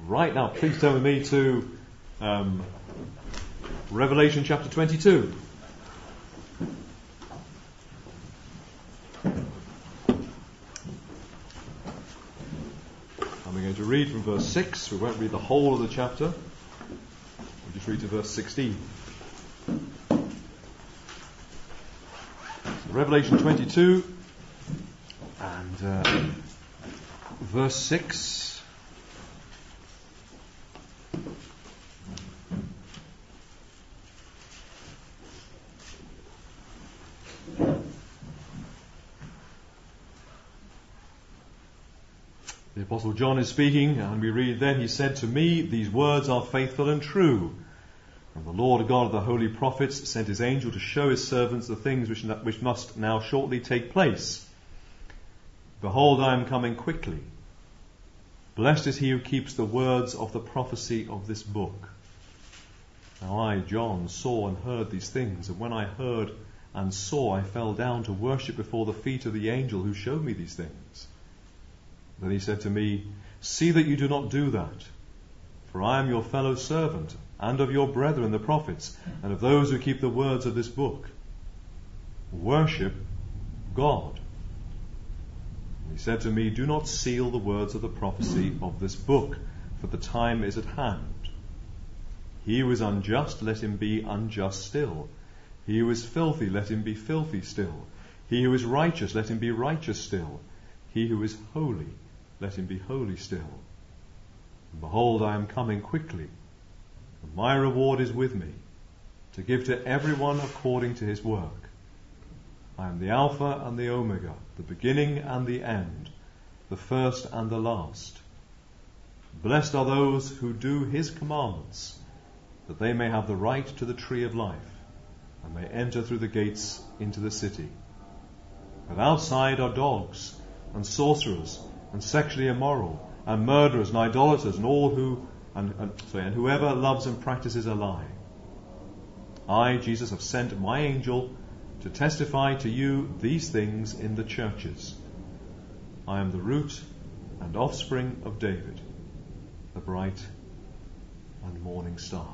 Right, now please turn with me to Revelation chapter 22. And we're going to read from verse 6. We won't read the whole of the chapter. We'll just read to verse 16. Revelation 22 and verse 6. The Apostle John is speaking, and we read, "Then he said to me, these words are faithful and true. And the Lord God of the holy prophets sent his angel to show his servants the things which must now shortly take place. Behold, I am coming quickly. Blessed is he who keeps the words of the prophecy of this book." Now I, John, saw and heard these things, and when I heard and saw, I fell down to worship before the feet of the angel who showed me these things. Then he said to me, "See that you do not do that, for I am your fellow servant, and of your brethren the prophets, and of those who keep the words of this book. Worship God." And he said to me, "Do not seal the words of the prophecy of this book, for the time is at hand. He who is unjust, let him be unjust still. He who is filthy, let him be filthy still. He who is righteous, let him be righteous still. He who is holy, let him be holy still. And behold, I am coming quickly, and my reward is with me, to give to everyone according to his work. I am the Alpha and the Omega, the beginning and the end, the first and the last. Blessed are those who do his commandments, that they may have the right to the tree of life, and may enter through the gates into the city. But outside are dogs, and sorcerers, and sexually immoral, and murderers, and idolaters, and whoever loves and practices a lie. I, Jesus, have sent my angel to testify to you these things in the churches. I am the root and offspring of David, the bright and morning star."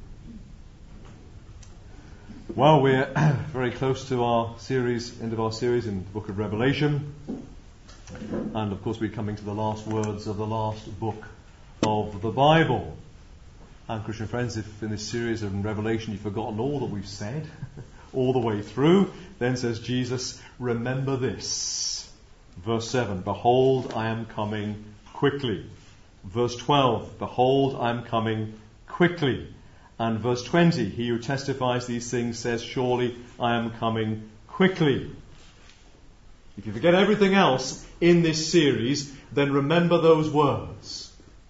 Well, we're very close to end of our series in the book of Revelation. And of course we're coming to the last words of the last book of the Bible. And Christian friends, if in this series of Revelation you've forgotten all that we've said, all the way through, then says Jesus, remember this. Verse 7, "Behold, I am coming quickly." Verse 12, "Behold, I am coming quickly." And verse 20, "He who testifies these things says, surely I am coming quickly." If you forget everything else in this series, then remember those words.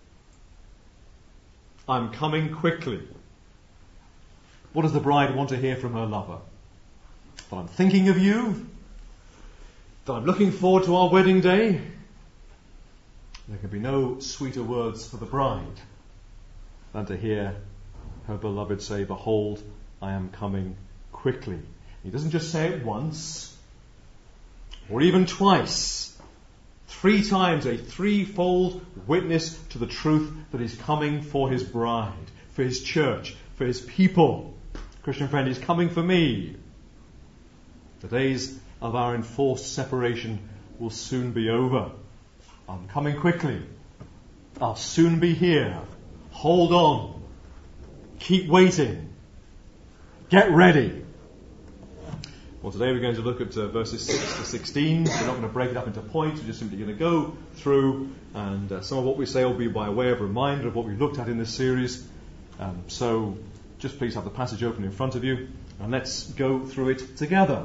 I'm coming quickly. What does the bride want to hear from her lover? That I'm thinking of you? That I'm looking forward to our wedding day? There can be no sweeter words for the bride than to hear her beloved say, "Behold, I am coming quickly." He doesn't just say it once, or even twice. 3 times, a threefold witness to the truth that he's coming for his bride, for his church, for his people. Christian friend, he's coming for me. The days of our enforced separation will soon be over. I'm coming quickly. I'll soon be here. Hold on. Keep waiting. Get ready. Well, today we're going to look at verses 6 to 16. We're not going to break it up into points. We're just simply going to go through, and some of what we say will be by way of reminder of what we looked at in this series. So just please have the passage open in front of you, and let's go through it together.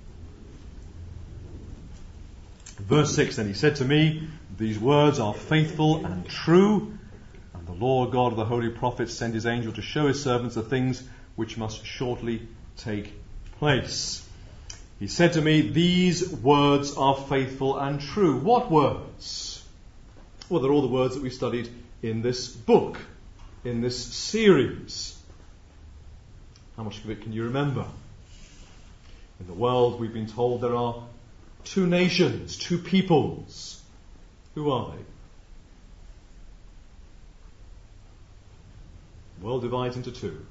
Verse 6, "Then he said to me, these words are faithful and true, and the Lord God of the holy prophets sent his angel to show his servants the things which must shortly take place. He said to me, these words are faithful and true." What words? Well, they're all the words that we studied in this book, in this series. How much of it can you remember? In the world, we've been told there are 2 nations, 2 peoples. Who are they? The world divides into two.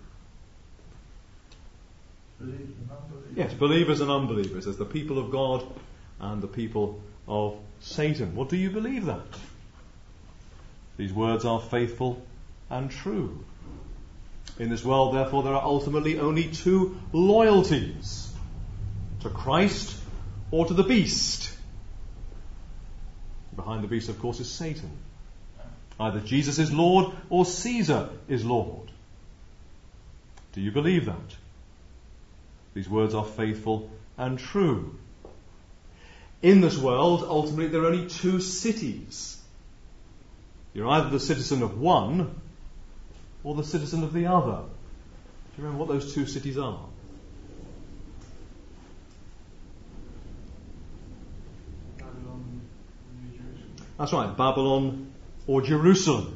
Believers and unbelievers. Yes, believers and unbelievers. There's the people of God and the people of Satan. Well, do you believe that? These words are faithful and true. In this world, therefore, there are ultimately only two loyalties: to Christ or to the beast. Behind the beast, of course, is Satan. Either Jesus is Lord or Caesar is Lord. Do you believe that? These words are faithful and true. In this world, ultimately, there are only two cities. You're either the citizen of one or the citizen of the other. Do you remember what those two cities are? Babylon, New Jerusalem. That's right, Babylon or Jerusalem.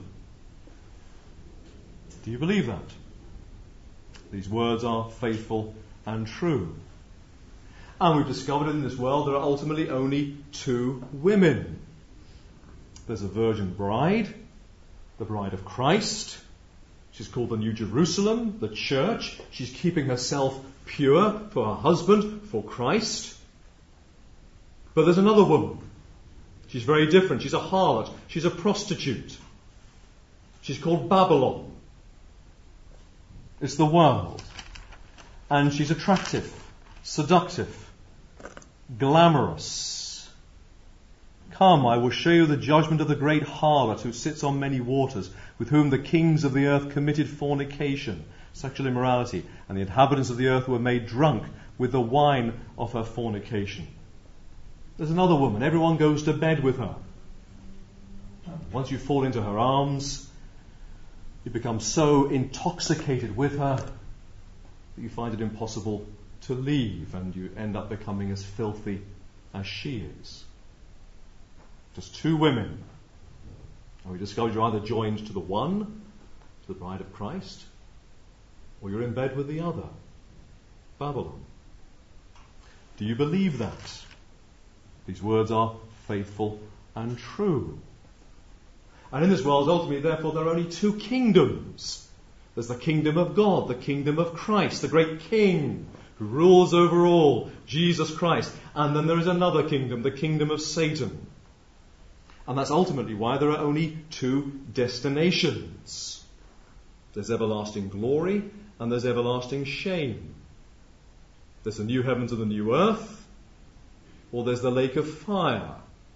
Do you believe that? These words are faithful and true. And we've discovered in this world there are ultimately only two women. There's a virgin bride, the bride of Christ. She's called the New Jerusalem, the church. She's keeping herself pure for her husband, for Christ. But there's another woman. She's very different. She's a harlot. She's a prostitute. She's called Babylon. It's the world. And she's attractive, seductive, glamorous. Come, I will show you the judgment of the great harlot who sits on many waters, with whom the kings of the earth committed fornication, sexual immorality, and the inhabitants of the earth were made drunk with the wine of her fornication. There's another woman. Everyone goes to bed with her. Once you fall into her arms, you become so intoxicated with her that you find it impossible to leave, and you end up becoming as filthy as she is. Just two women. And we discovered you're either joined to the one, to the bride of Christ, or you're in bed with the other, Babylon. Do you believe that? These words are faithful and true. And in this world, ultimately, therefore, there are only two kingdoms. There's the kingdom of God, the kingdom of Christ, the great King who rules over all, Jesus Christ. And then there is another kingdom, the kingdom of Satan. And that's ultimately why there are only two destinations. There's everlasting glory and there's everlasting shame. There's the new heavens and the new earth, or there's the lake of fire.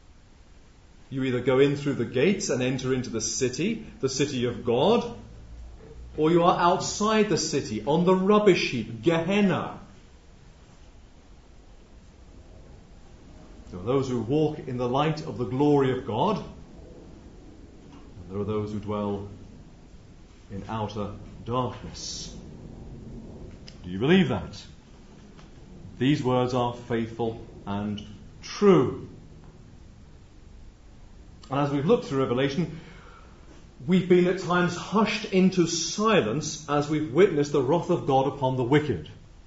You either go in through the gates and enter into the city of God, or you are outside the city, on the rubbish heap, Gehenna. There are those who walk in the light of the glory of God, and there are those who dwell in outer darkness. Do you believe that? These words are faithful and true. And as we've looked through Revelation, we've been at times hushed into silence as we've witnessed the wrath of God upon the wicked.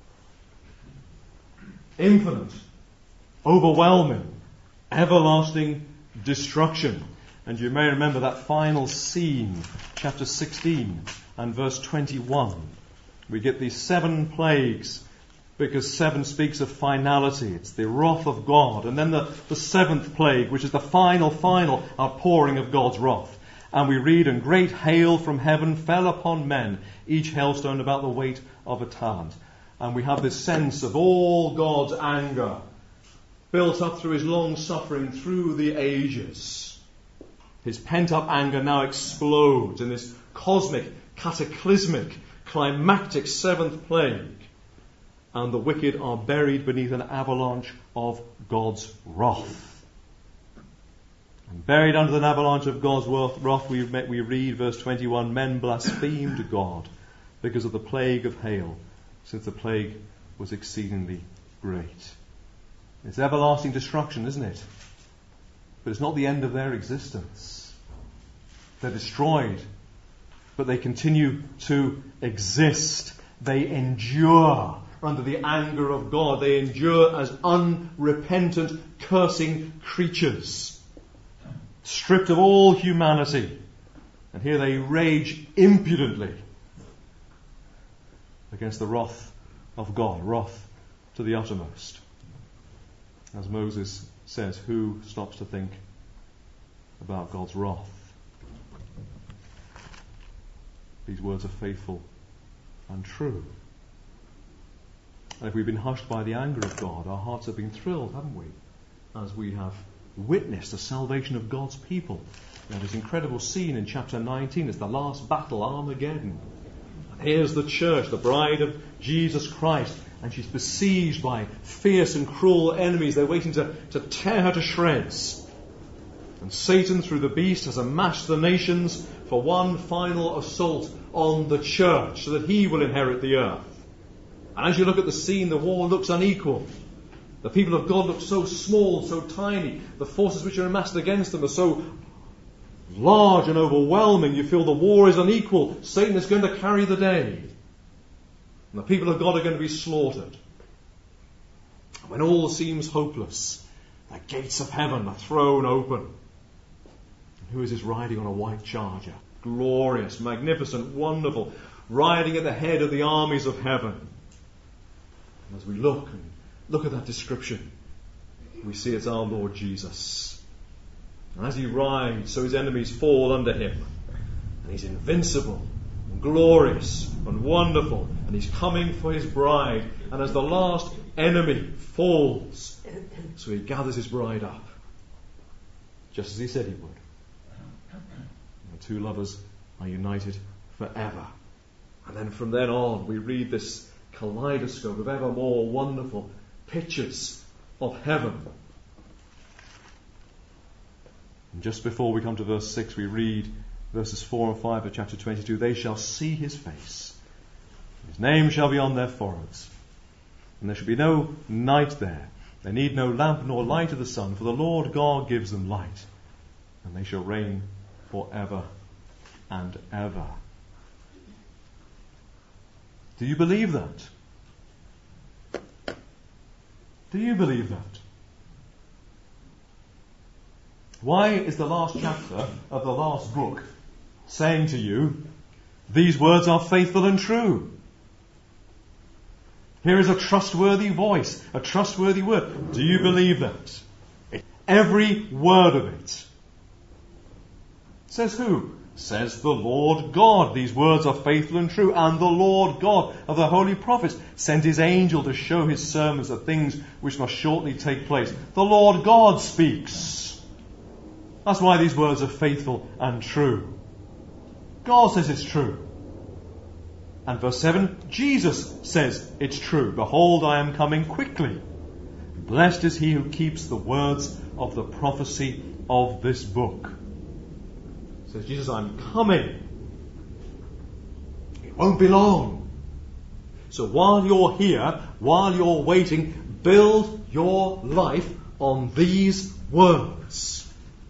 Infinite, overwhelming, everlasting destruction. And you may remember that final scene, chapter 16 and verse 21. We get these 7 plagues, because 7 speaks of finality. It's the wrath of God. And then the 7th plague, which is the final outpouring of God's wrath. And we read, and great hail from heaven fell upon men, each hailstone about the weight of a talent. And we have this sense of all God's anger built up through his long suffering through the ages. His pent-up anger now explodes in this cosmic, cataclysmic, climactic 7th plague. And the wicked are buried beneath an avalanche of God's wrath. And buried under an avalanche of God's wrath, we read verse 21, men blasphemed God because of the plague of hail, since the plague was exceedingly great. It's everlasting destruction, isn't it? But it's not the end of their existence. They're destroyed, but they continue to exist. They endure under the anger of God. They endure as unrepentant, cursing creatures, stripped of all humanity. And here they rage impudently against the wrath of God, wrath to the uttermost. As Moses says, who stops to think about God's wrath? These words are faithful and true. And if we've been hushed by the anger of God, our hearts have been thrilled, haven't we? As we have witnessed the salvation of God's people. Now, this incredible scene in chapter 19 is the last battle, Armageddon. And here's the church, the bride of Jesus Christ, and she's besieged by fierce and cruel enemies. They're waiting to tear her to shreds. And Satan, through the beast, has amassed the nations for one final assault on the church, so that he will inherit the earth. And as you look at the scene, the war looks unequal. The people of God look so small, so tiny. The forces which are amassed against them are so large and overwhelming. You feel the war is unequal. Satan is going to carry the day. And the people of God are going to be slaughtered. When all seems hopeless, the gates of heaven are thrown open. And who is this riding on a white charger? Glorious, magnificent, wonderful, riding at the head of the armies of heaven. And as we look at that description, we see it's our Lord Jesus. And as he rides, so his enemies fall under him. And he's invincible and glorious and wonderful. And he's coming for his bride. And as the last enemy falls, so he gathers his bride up, just as he said he would. And the two lovers are united forever. And then from then on, we read this kaleidoscope of ever more wonderful pictures of heaven. And just before we come to verse 6, we read verses 4 and 5 of chapter 22. They shall see his face. His name shall be on their foreheads. And there shall be no night there. They need no lamp nor light of the sun, for the Lord God gives them light. And they shall reign forever and ever. Do you believe that? Do you believe that? Why is the last chapter of the last book saying to you, these words are faithful and true? Here is a trustworthy voice, a trustworthy word. Do you believe that? Every word of it. Says who? Says the Lord God. These words are faithful and true. And the Lord God of the holy prophets sent his angel to show his servants the things which must shortly take place. The Lord God speaks. That's why these words are faithful and true. God says it's true. And verse 7, Jesus says it's true. Behold, I am coming quickly. Blessed is he who keeps the words of the prophecy of this book. Says Jesus, I'm coming. It won't be long. So while you're here, while you're waiting, build your life on these words.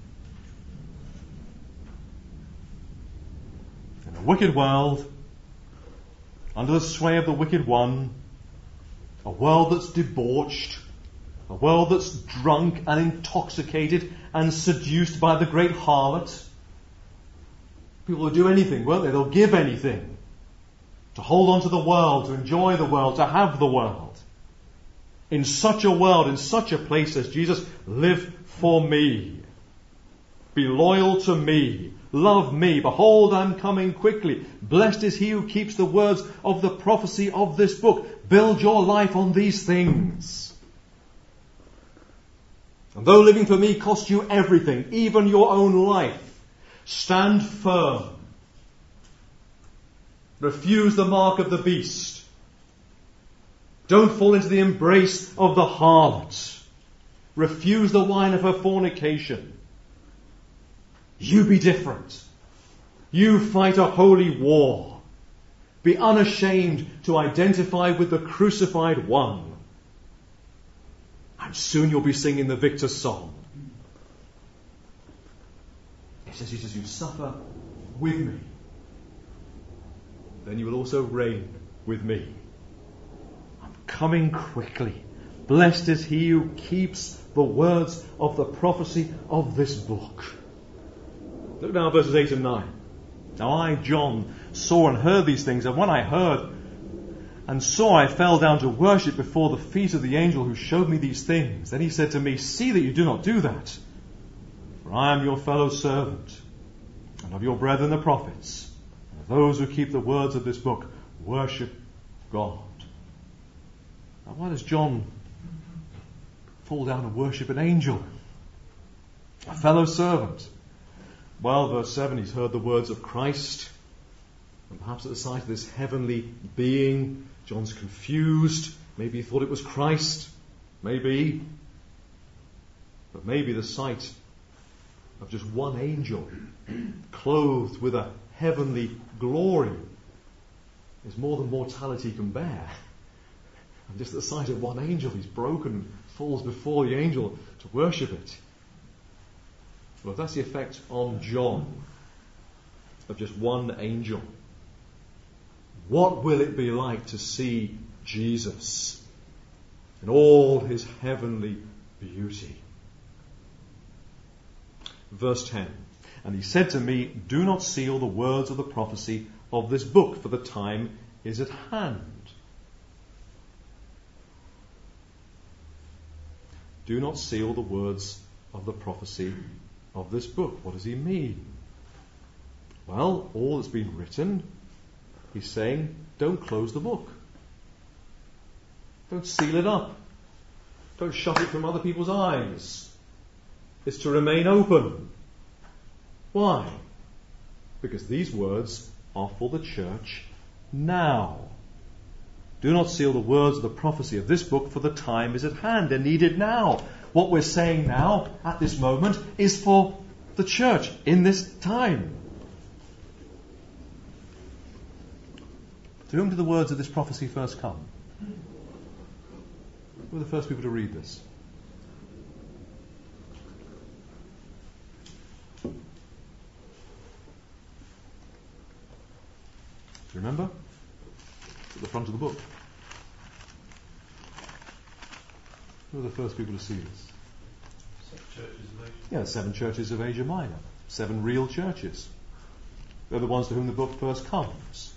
In a wicked world, under the sway of the wicked one, a world that's debauched, a world that's drunk and intoxicated and seduced by the great harlot. People will do anything, won't they? They'll give anything to hold on to the world, to enjoy the world, to have the world. In such a world, in such a place, says Jesus, live for me. Be loyal to me. Love me. Behold, I'm coming quickly. Blessed is he who keeps the words of the prophecy of this book. Build your life on these things. And though living for me costs you everything, even your own life, stand firm. Refuse the mark of the beast. Don't fall into the embrace of the harlot. Refuse the wine of her fornication. You be different. You fight a holy war. Be unashamed to identify with the crucified one. And soon you'll be singing the victor's song. He says, you suffer with me. Then you will also reign with me. I'm coming quickly. Blessed is he who keeps the words of the prophecy of this book. Look now at verses 8 and 9. Now I, John, saw and heard these things, and when I heard, and saw I fell down to worship before the feet of the angel who showed me these things. Then he said to me, see that you do not do that, for I am your fellow servant, and of your brethren the prophets, and of those who keep the words of this book. Worship God. Now why does John fall down and worship an angel? A fellow servant. Well, verse 7, he's heard the words of Christ, and perhaps at the sight of this heavenly being, John's confused. Maybe he thought it was Christ. Maybe. But maybe the sight of just one angel clothed with a heavenly glory is more than mortality can bear. And just at the sight of one angel, he's broken, falls before the angel to worship it. Well, if that's the effect on John of just one angel, what will it be like to see Jesus in all his heavenly beauty? Verse 10, and he said to me, do not seal the words of the prophecy of this book, for the time is at hand. Do not seal the words of the prophecy of this book. What does he mean? Well, all that's been written, he's saying, don't close the book. Don't seal it up. Don't shut it from other people's eyes. It's to remain open. Why? Because these words are for the church now. Do not seal the words of the prophecy of this book, for the time is at hand. They're needed now. What we're saying now, at this moment, is for the church in this time. To whom do the words of this prophecy first come? Who were the first people to read this? Do you remember? It's at the front of the book. Who were the first people to see this? 7 churches of Asia. Yeah, 7 churches of Asia Minor. 7 real churches. They're the ones to whom the book first comes.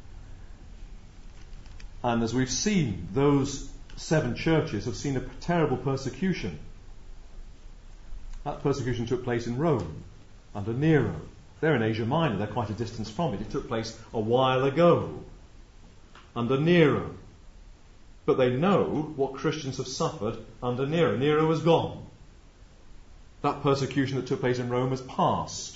And as we've seen, those 7 churches have seen a terrible persecution. That persecution took place in Rome, under Nero. They're in Asia Minor, they're quite a distance from it. It took place a while ago, under Nero. But they know what Christians have suffered under Nero. Nero is gone. That persecution that took place in Rome has passed.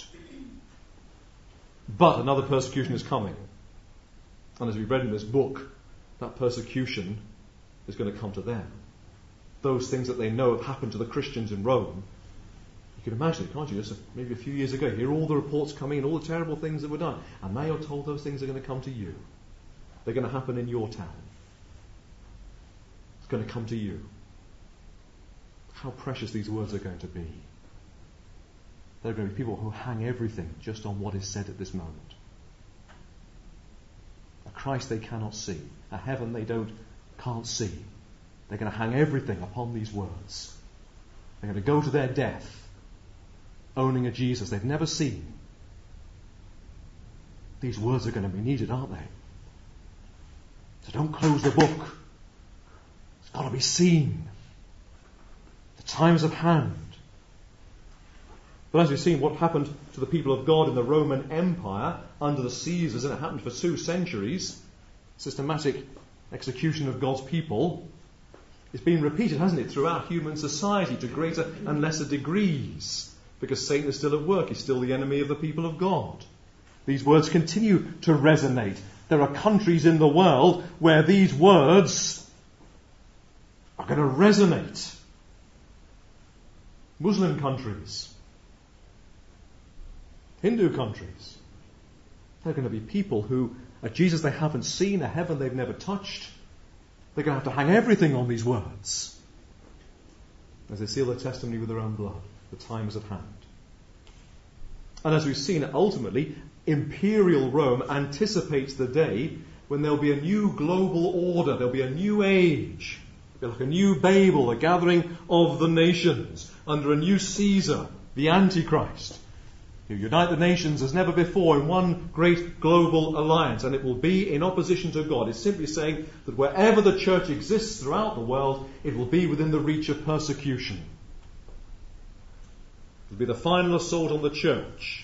But another persecution is coming. And as we read in this book, that persecution is going to come to them. Those things that they know have happened to the Christians in Rome. You can imagine it, can't you? Just maybe a few years ago, hear all the reports coming and all the terrible things that were done. And now you're told those things are going to come to you. They're going to happen in your town. It's going to come to you. How precious these words are going to be. There are going to be people who hang everything just on what is said at this moment. A Christ they cannot see. A heaven they can't see. They're going to hang everything upon these words. They're going to go to their death owning a Jesus they've never seen. These words are going to be needed, aren't they? So don't close the book. It's got to be seen. The time's at hand. But as we've seen, what happened to the people of God in the Roman Empire under the Caesars, and it happened for 2 centuries, systematic execution of God's people, it's been repeated, hasn't it, throughout human society to greater and lesser degrees, because Satan is still at work. He's still the enemy of the people of God. These words continue to resonate. There are countries in the world where these words are going to resonate. Muslim countries, Hindu countries. There are going to be people who, a Jesus they haven't seen, a heaven they've never touched, they're going to have to hang everything on these words as they seal their testimony with their own blood. The time is at hand. And as we've seen, ultimately, imperial Rome anticipates the day when there'll be a new global order, there'll be a new age, like a new Babel, a gathering of the nations under a new Caesar, the Antichrist. He'll unite the nations as never before in one great global alliance, and it will be in opposition to God. It's simply saying that wherever the church exists throughout the world, it will be within the reach of persecution. It will be the final assault on the church.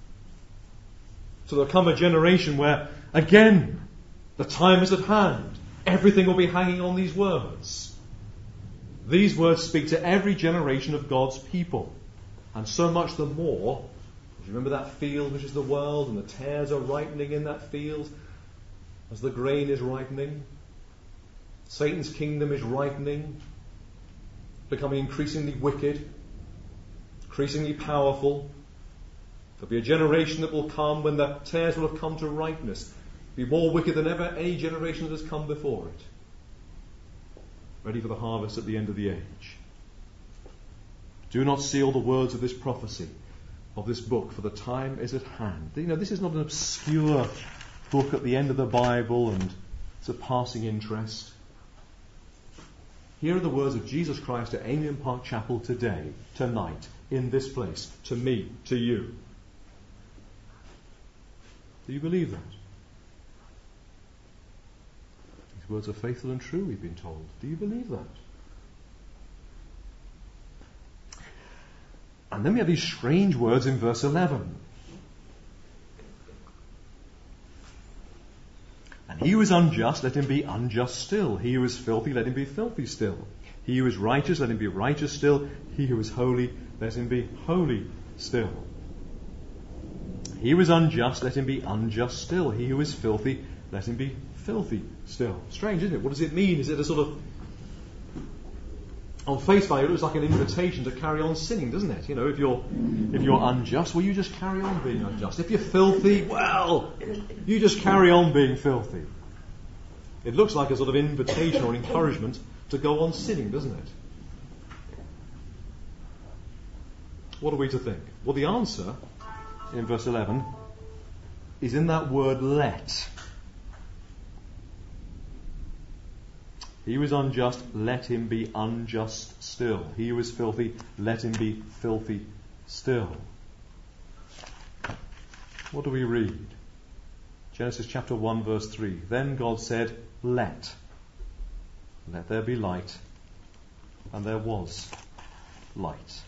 So there'll come a generation where, again, the time is at hand. Everything will be hanging on these words. These words speak to every generation of God's people. And so much the more, if you remember that field which is the world, and the tares are ripening in that field, as the grain is ripening, Satan's kingdom is ripening, becoming increasingly wicked, increasingly powerful. There'll be a generation that will come when the tares will have come to ripeness, be more wicked than ever any generation that has come before it, ready for the harvest at the end of the age. Do not seal the words of this prophecy, of this book, for the time is at hand. You know, this is not an obscure book at the end of the Bible and it's a passing interest. Here are the words of Jesus Christ at Amiens Park Chapel today, tonight, in this place, to me, to you. Do you believe that? These words are faithful and true, we've been told. Do you believe that? And then we have these strange words in verse 11. And he who is unjust, let him be unjust still. He who is filthy, let him be filthy still. He who is righteous, let him be righteous still. He who is holy, let him be holy still. He who is unjust, let him be unjust still. He who is filthy, let him be filthy still. Strange, isn't it? What does it mean? Is it a sort of, on face value, it looks like an invitation to carry on sinning, doesn't it? You know, if you're unjust, well, you just carry on being unjust. If you're filthy, well, you just carry on being filthy. It looks like a sort of invitation or encouragement to go on sinning, doesn't it? What are we to think? Well, the answer in verse 11 is in that word let. He who is unjust, let him be unjust still. He who is filthy, let him be filthy still. What do we read? Genesis chapter 1 verse 3. Then God said, let there be light. And there was light.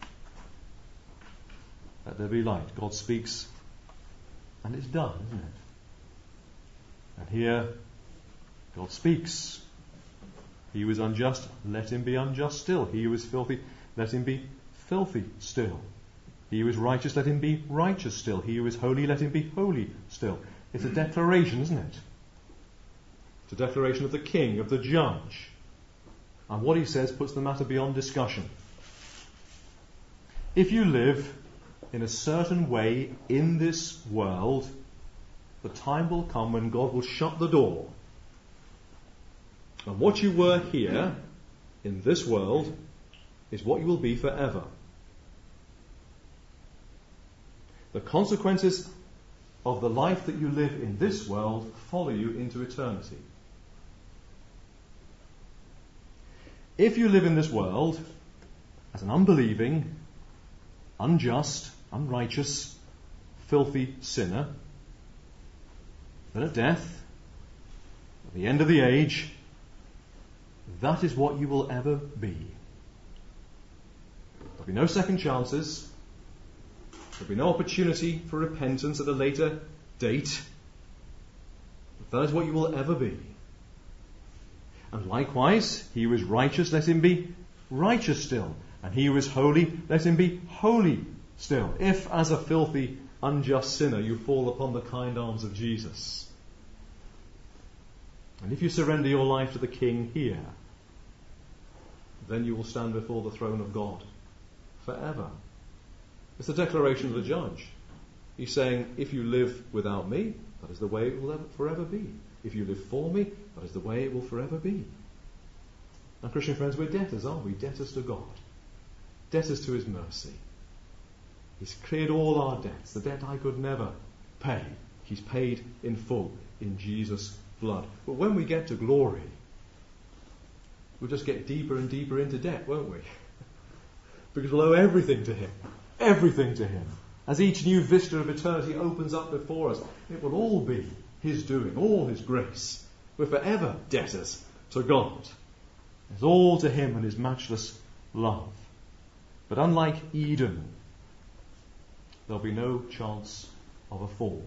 Let there be light. God speaks and it's done, isn't it? And here God speaks. He who is unjust, let him be unjust still. He who is filthy, let him be filthy still. He who is righteous, let him be righteous still. He who is holy, let him be holy still. It's a declaration, isn't it? It's a declaration of the king, of the judge. And what he says puts the matter beyond discussion. If you live in a certain way in this world, the time will come when God will shut the door. And what you were here in this world is what you will be forever. The consequences of the life that you live in this world follow you into eternity. If you live in this world as an unbelieving, unjust, unrighteous, filthy sinner, then at death, at the end of the age, that is what you will ever be. There'll be no second chances. There'll be no opportunity for repentance at a later date. That is what you will ever be. And likewise, he who is righteous, let him be righteous still. And he who is holy, let him be holy still. If, as a filthy, unjust sinner, you fall upon the kind arms of Jesus. And if you surrender your life to the King here, then you will stand before the throne of God forever. It's the declaration of the judge. He's saying, if you live without me, that is the way it will forever be. If you live for me, that is the way it will forever be. Now, Christian friends, we're debtors, aren't we? Debtors to God. Debtors to his mercy. He's cleared all our debts. The debt I could never pay, he's paid in full in Jesus' blood. But when we get to glory, we'll just get deeper and deeper into debt, won't we? Because we'll owe everything to him. Everything to him. As each new vista of eternity opens up before us, it will all be His doing, all His grace. We're forever debtors to God. It's all to Him and His matchless love. But unlike Eden, there'll be no chance of a fall.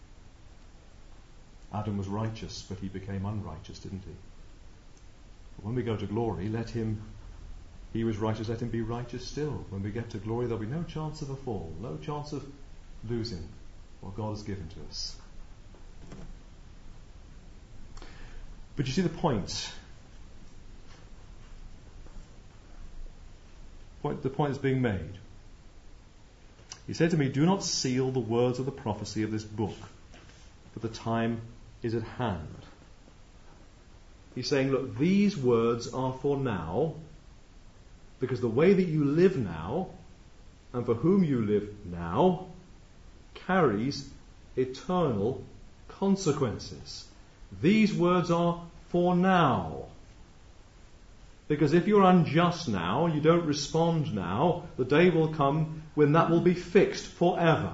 Adam was righteous, but he became unrighteous, didn't he? But when we go to glory, he was righteous, let him be righteous still. When we get to glory, there'll be no chance of a fall, no chance of losing what God has given to us. But you see the point. The point is being made. He said to me, "Do not seal the words of the prophecy of this book, for the time is at hand." He's saying, look, these words are for now, because the way that you live now, and for whom you live now, carries eternal consequences. These words are for now. Because if you're unjust now, you don't respond now, the day will come when that will be fixed forever.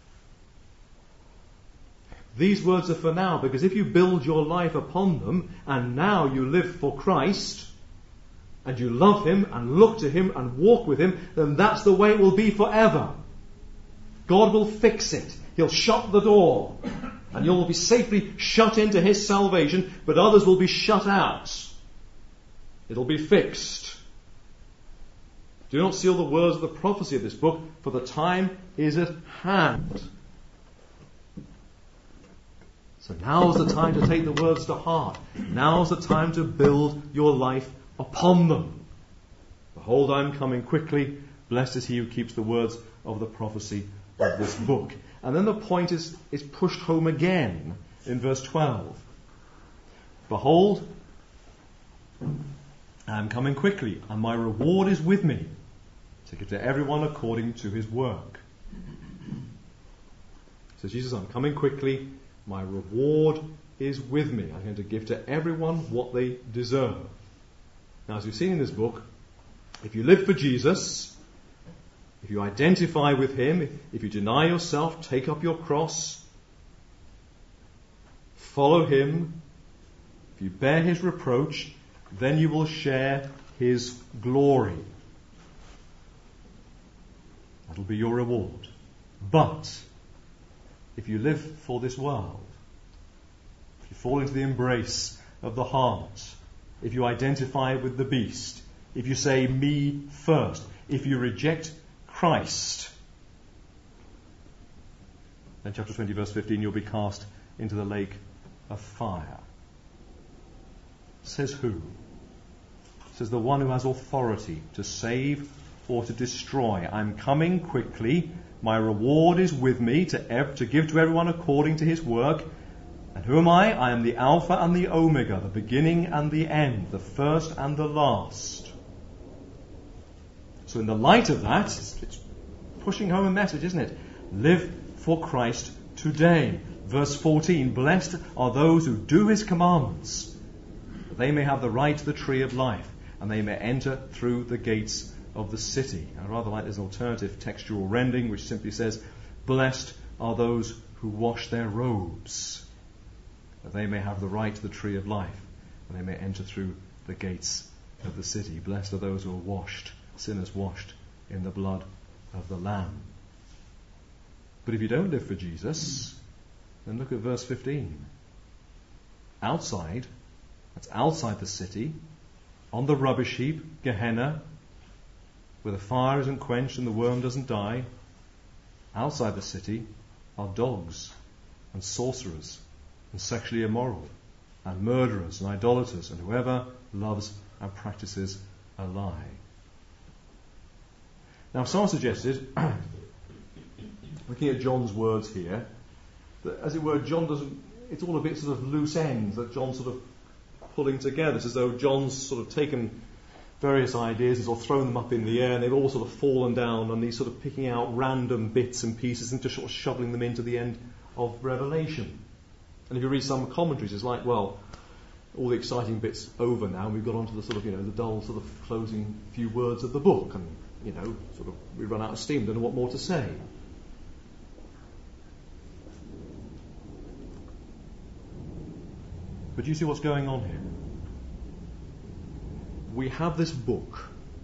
These words are for now, because if you build your life upon them, and now you live for Christ, and you love Him, and look to Him, and walk with Him, then that's the way it will be forever. God will fix it. He'll shut the door, and you'll be safely shut into His salvation, but others will be shut out. It'll be fixed. Do not seal the words of the prophecy of this book, for the time is at hand. So now's the time to take the words to heart. Now's the time to build your life upon them. Behold, I am coming quickly. Blessed is he who keeps the words of the prophecy of this book. And then the point is pushed home again in verse 12. Behold, I am coming quickly, and my reward is with me, to give to everyone according to his work. So Jesus, I'm coming quickly, my reward is with me. I'm going to give to everyone what they deserve. Now, as we've seen in this book, if you live for Jesus, if you identify with Him, if you deny yourself, take up your cross, follow Him, if you bear His reproach, then you will share His glory. That'll be your reward. But if you live for this world, if you fall into the embrace of the heart, if you identify with the beast, if you say me first, if you reject Christ, then chapter 20 verse 15, you'll be cast into the lake of fire. Says who? Says the one who has authority to save or to destroy. I'm coming quickly. My reward is with me to give to everyone according to his work. And who am I? I am the Alpha and the Omega, the beginning and the end, the first and the last. So in the light of that, it's pushing home a message, isn't it? Live for Christ today. Verse 14, blessed are those who do his commandments, that they may have the right to the tree of life, and they may enter through the gates of the city. I rather like this alternative textual rendering, which simply says, blessed are those who wash their robes, that they may have the right to the tree of life, and they may enter through the gates of the city. Blessed are those who are washed, sinners washed in the blood of the Lamb. But if you don't live for Jesus, then look at verse 15. Outside, that's outside the city, on the rubbish heap, Gehenna, where the fire isn't quenched and the worm doesn't die, outside the city are dogs and sorcerers and sexually immoral and murderers and idolaters and whoever loves and practices a lie. Now, someone suggested, looking at John's words here, that as it were, John doesn't, it's all a bit sort of loose ends that John's sort of pulling together. It's as though John's sort of taken various ideas and sort of thrown them up in the air, and they've all sort of fallen down, and he's sort of picking out random bits and pieces and just sort of shoveling them into the end of Revelation. And if you read some commentaries, it's like, well, all the exciting bits over now, and we've got onto the sort of, the dull sort of closing few words of the book, and, sort of we run out of steam, don't know what more to say. But you see what's going on here? We have this book.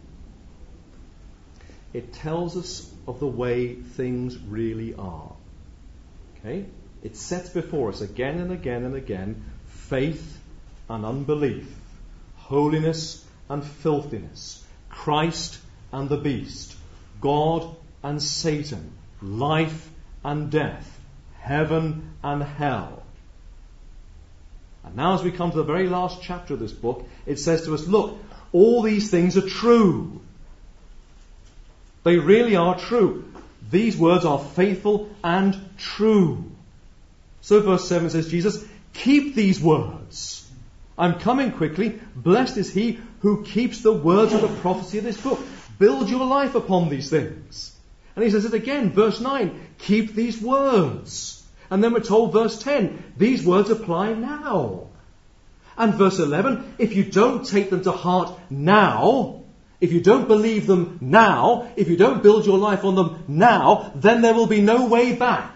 It tells us of the way things really are. Okay? It sets before us again and again and again faith and unbelief, holiness and filthiness, Christ and the beast, God and Satan, life and death, heaven and hell. And now as we come to the very last chapter of this book, it says to us, look, all these things are true. They really are true. These words are faithful and true. So verse 7 says, Jesus, keep these words. I'm coming quickly. Blessed is he who keeps the words of the prophecy of this book. Build your life upon these things. And he says it again, verse 9, keep these words. And then we're told, verse 10, these words apply now. And verse 11, if you don't take them to heart now, if you don't believe them now, if you don't build your life on them now, then there will be no way back.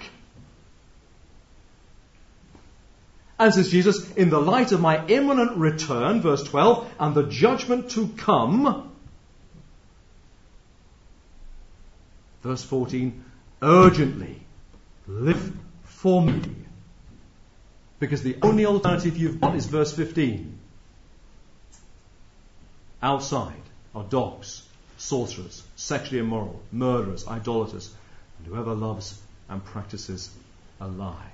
And says Jesus, in the light of my imminent return, verse 12, and the judgment to come, verse 14, urgently live for me. Because the only alternative you've got is verse 15. Outside are dogs, sorcerers, sexually immoral, murderers, idolaters, and whoever loves and practices a lie.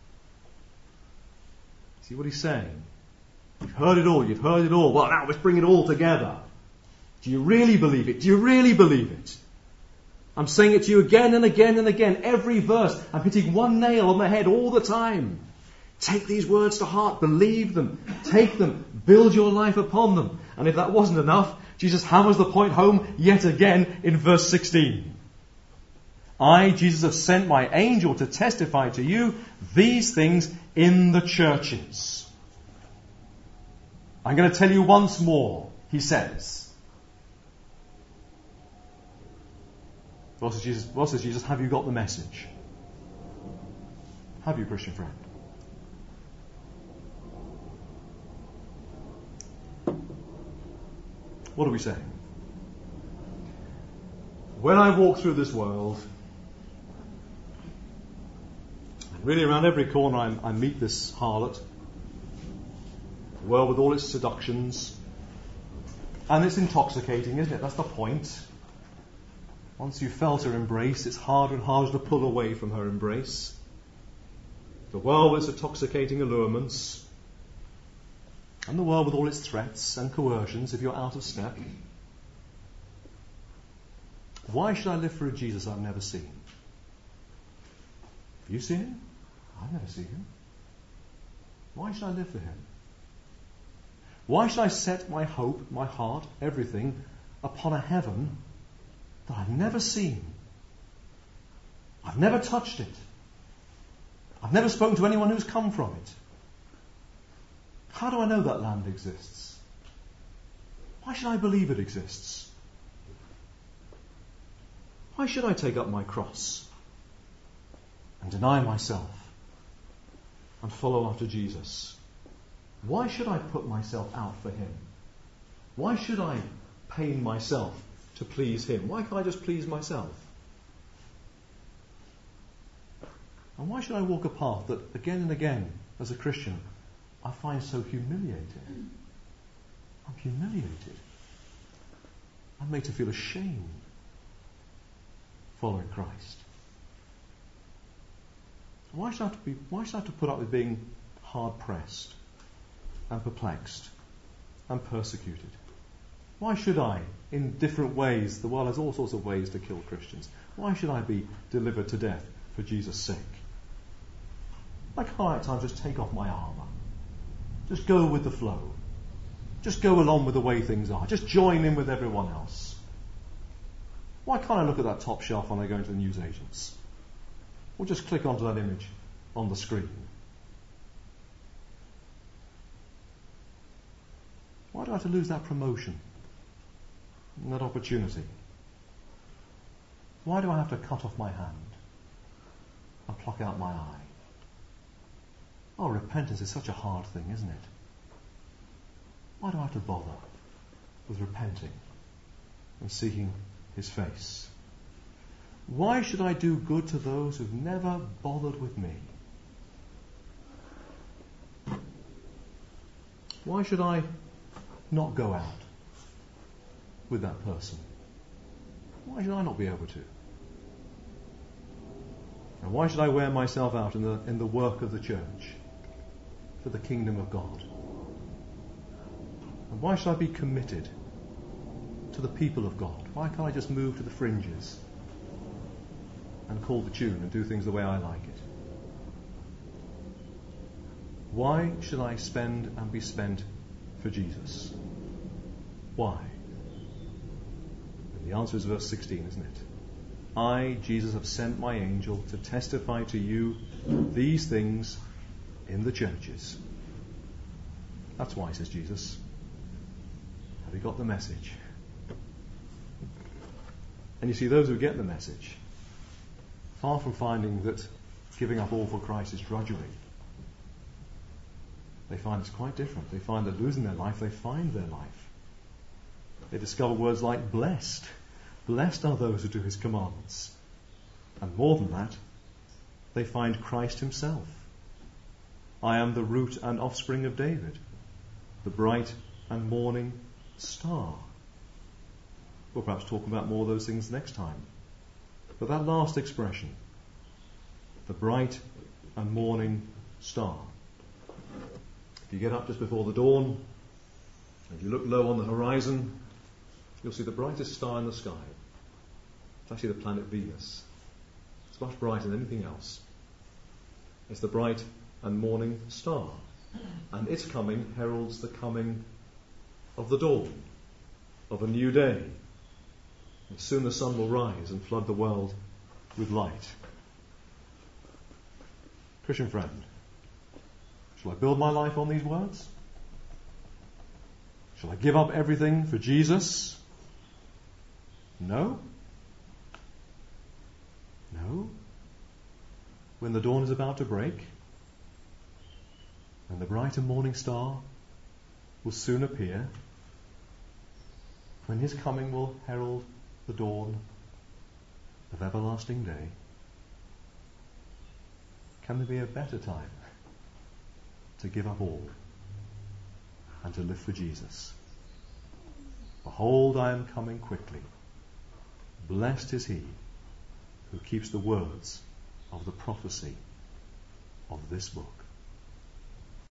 See what he's saying? You've heard it all. Well, now let's bring it all together. Do you really believe it? Do you really believe it? I'm saying it to you again and again and again. Every verse. I'm hitting one nail on the head all the time. Take these words to heart. Believe them. Take them. Build your life upon them. And if that wasn't enough, Jesus hammers the point home yet again in verse 16. I, Jesus, have sent my angel to testify to you these things in the churches. I'm going to tell you once more, he says. What says Jesus? Have you got the message? Have you, Christian friend? What are we saying? When I walk through this world, and really around every corner I meet this harlot, the world with all its seductions, and it's intoxicating, isn't it? That's the point. Once you've felt her embrace, it's harder and harder to pull away from her embrace. The world with its intoxicating allurements, and the world with all its threats and coercions if you're out of step. Why should I live for a Jesus I've never seen? Have you seen him? I've never seen him. Why should I live for him? Why should I set my hope, my heart, everything upon a heaven that I've never seen? I've never touched it. I've never spoken to anyone who's come from it. How do I know that land exists? Why should I believe it exists? Why should I take up my cross and deny myself and follow after Jesus? Why should I put myself out for him? Why should I pain myself to please him? Why can't I just please myself? And why should I walk a path that again and again, as a Christian, I find so humiliating? I'm humiliated. I'm made to feel ashamed following Christ. Why should I have to put up with being hard pressed and perplexed and persecuted? Why should I, in different ways, the world has all sorts of ways to kill Christians, why should I be delivered to death for Jesus' sake? Why can't I at times just take off my armour? Just go with the flow. Just go along with the way things are. Just join in with everyone else. Why can't I look at that top shelf when I go into the newsagents? Or just click onto that image on the screen? Why do I have to lose that promotion and that opportunity? Why do I have to cut off my hand and pluck out my eye? Oh, repentance is such a hard thing, isn't it? Why do I have to bother with repenting and seeking his face? Why should I do good to those who've never bothered with me? Why should I not go out with that person? Why should I not be able to? And why should I wear myself out in the work of the church for the kingdom of God? And why should I be committed to the people of God? Why can't I just move to the fringes and call the tune and do things the way I like it? Why should I spend and be spent for Jesus? Why? And the answer is verse 16, isn't it? I, Jesus, have sent my angel to testify to you these things in the churches. That's why, says Jesus. Have you got the message? And you see, those who get the message, far from finding that giving up all for Christ is drudgery, they find it's quite different. They find that losing their life, they find their life. They discover words like blessed. Blessed are those who do his commandments. And more than that, they find Christ himself. I am the root and offspring of David, the bright and morning star. We'll perhaps talk about more of those things next time. But that last expression, the bright and morning star. If you get up just before the dawn and you look low on the horizon, you'll see the brightest star in the sky. It's actually the planet Venus. It's much brighter than anything else. It's the bright and morning star. And its coming heralds the coming of the dawn, of a new day. And soon the sun will rise and flood the world with light. Christian friend, shall I build my life on these words? Shall I give up everything for Jesus? No. No. When the dawn is about to break, and the bright and morning star will soon appear, when his coming will herald the dawn of everlasting day, can there be a better time to give up all and to live for Jesus? Behold, I am coming quickly. Blessed is he who keeps the words of the prophecy of this book.